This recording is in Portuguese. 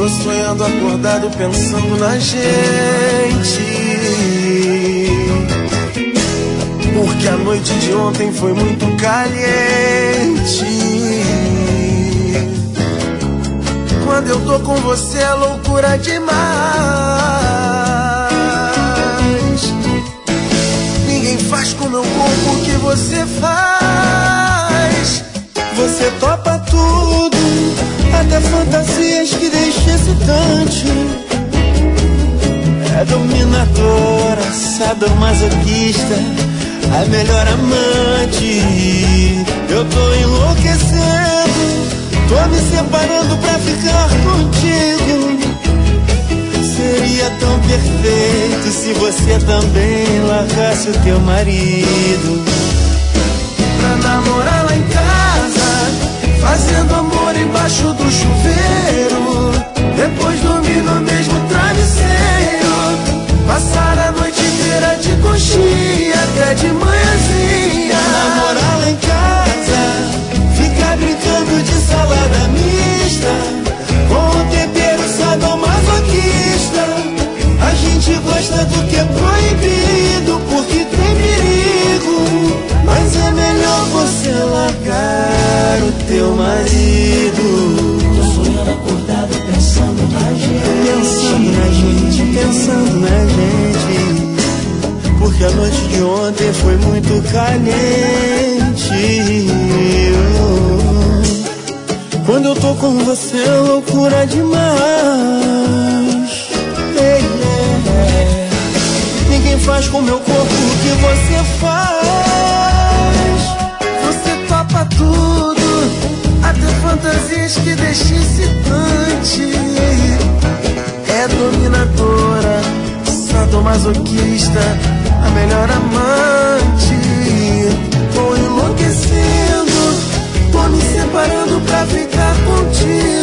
Tô sonhando acordado pensando na gente, porque a noite de ontem foi muito caliente. Quando eu tô com você é loucura demais. Ninguém faz com meu corpo o que você faz. Você topa tudo, até fantasias que deixam excitante. É dominadora, sadomasoquista, a melhor amante. Eu tô enlouquecendo, tô me separando pra ficar contigo. Seria tão perfeito se você também largasse o teu marido. Pra namorar lá em casa, fazendo amor embaixo do chuveiro, depois dormir no mesmo travesseiro, passar a noite inteira de conchinha até de manhãzinha. Namorar lá em casa, ficar brincando de salada mista, com o tempero sadomasoquista. A gente gosta do que é proibido, porque tem perigo, mas é melhor você largar o teu marido. Tô sonhando acordado pensando na gente, pensando na gente, porque a noite de ontem foi muito caliente. Quando eu tô com você é loucura demais. Ninguém faz com meu corpo o que você faz. Você topa tudo, até fantasias que deixam excitante. É dominadora, sadomasoquista, a melhor amante. Tô enlouquecendo, tô me separando pra ficar contigo.